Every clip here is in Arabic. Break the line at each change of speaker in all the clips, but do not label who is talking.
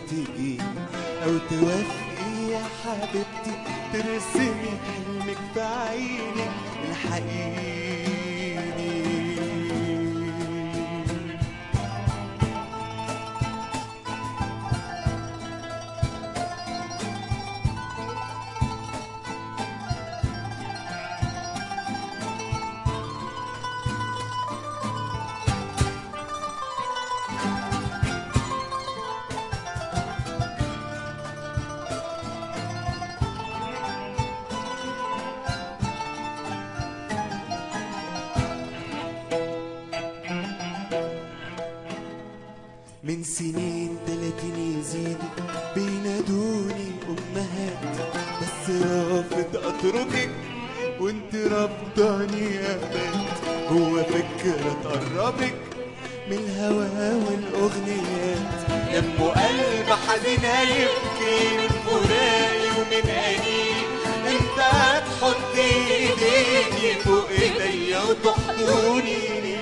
تجيني أو توافقي يا حبيبتي ترسمي حلمك في عيني الحقيني. من سنين 30 يزيدوا بينادوني أمهات، بس رافض أتركك وانت رافضاني يا بنت. هو فكرة تقربك من الهوا والأغنيات، دم قلب حزينة يبكي من فراقي ومن أنيني. انت هتحط ايديكي فوق ايديا وتحضني.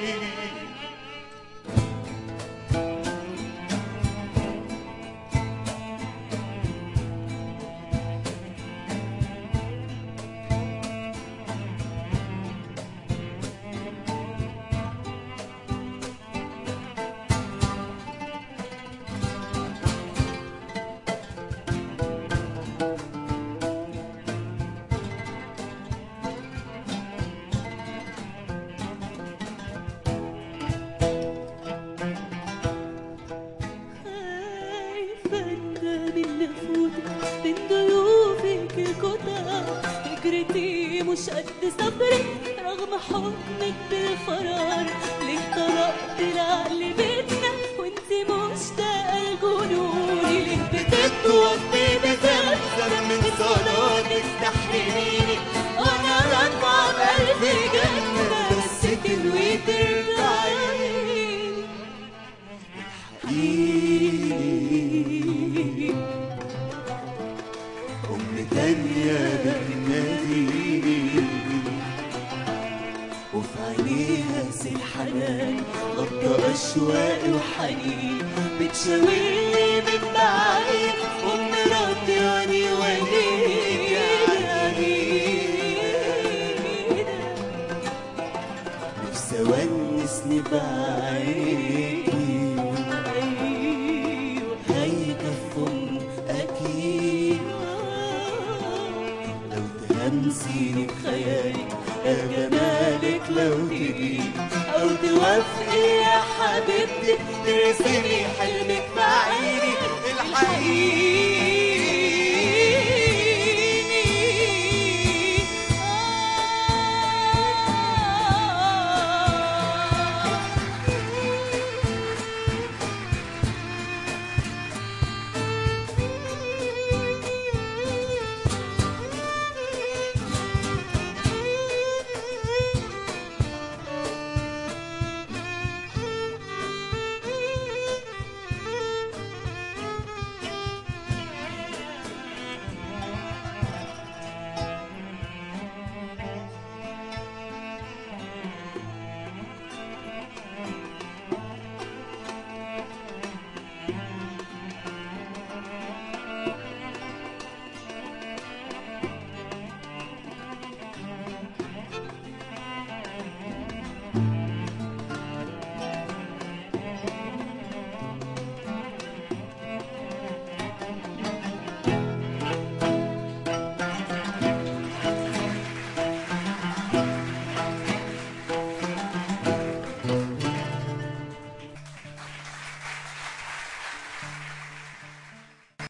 مش قد صبرك رغم حكمك بالفرار. ليه طرقت العقل بيتنا وانت مشتاقة لجنوني؟ ليه
بتتوفي بزمزم من صلاتك تحرميني وانا راجعة بألف جنة بس تنوي ترجعيني. الحقيني أم تانية بتناديني وفي عينيها سيل حنان غطى أشواقي وحنين. بتشاورني من بعيد أم راضياني وهي عنيدة. نفسي أونسني بعينيكي هيكفهم أكيد لو تهمسيني بخيالك يا جمالك. لو تجي أو توافقي يا حبيبتي ترسمي حلمك بعيني الحقيقي.